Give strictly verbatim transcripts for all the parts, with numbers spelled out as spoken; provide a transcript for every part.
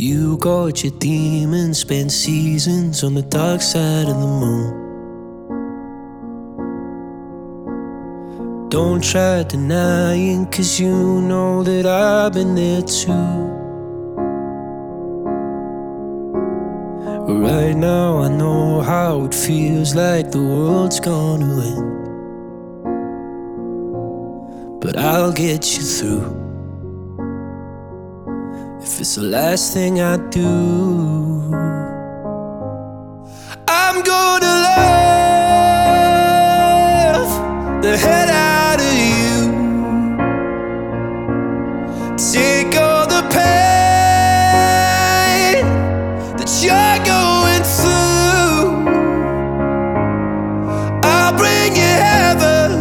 You got your demons, spent seasons on the dark side of the moon. Don't try denying, cause you know that I've been there too. Right now I know how it feels like the world's gonna end, but I'll get you through if it's the last thing I do. I'm gonna love the head out of you, take all the pain that you're going through. I'll bring you heaven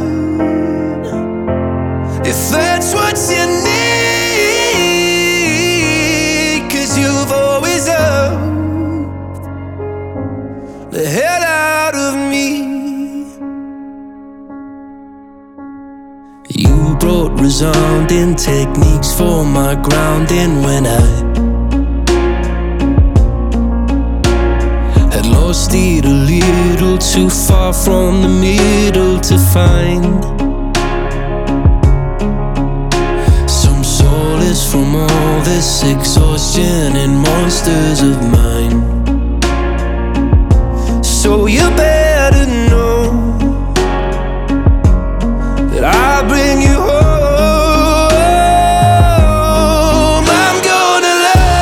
if that's what you need. The hell out of me. You brought resounding techniques for my grounding when I had lost it a little too far from the middle to find some solace from all this exhaustion and monsters of mine. So you better know that I'll bring you home. I'm gonna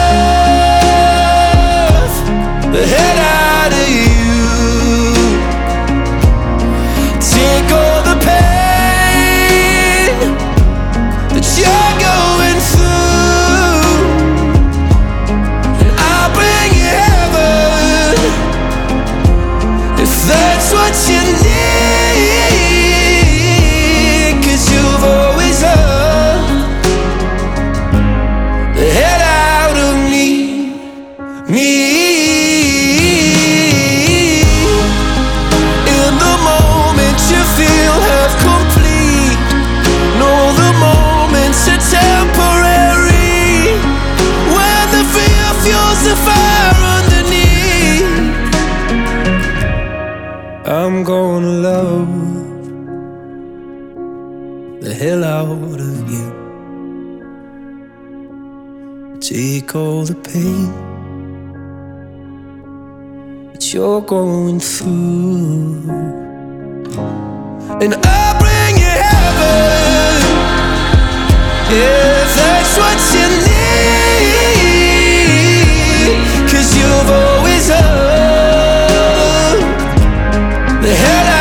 love the hell out of you, take all the pain that you're going through, and I'll bring you heaven if that's what you need, cause you've always loved the head out of me, me. In the moment you feel half complete, know the moments are temporary, when the fear fuels the fire underneath. I'm gonna love the hell out of you, take all the pain that you're going through, and I'll bring you heaven if that's what you need, cause you've always loved the hell out of me.